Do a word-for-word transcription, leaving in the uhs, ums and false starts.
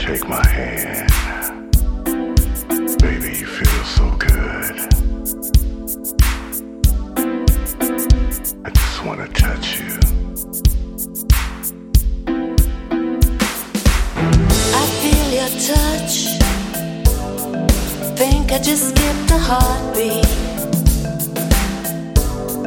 Take my hand. Baby, you feel so good. I just want to touch you. I feel your touch. Think I just skipped a heartbeat.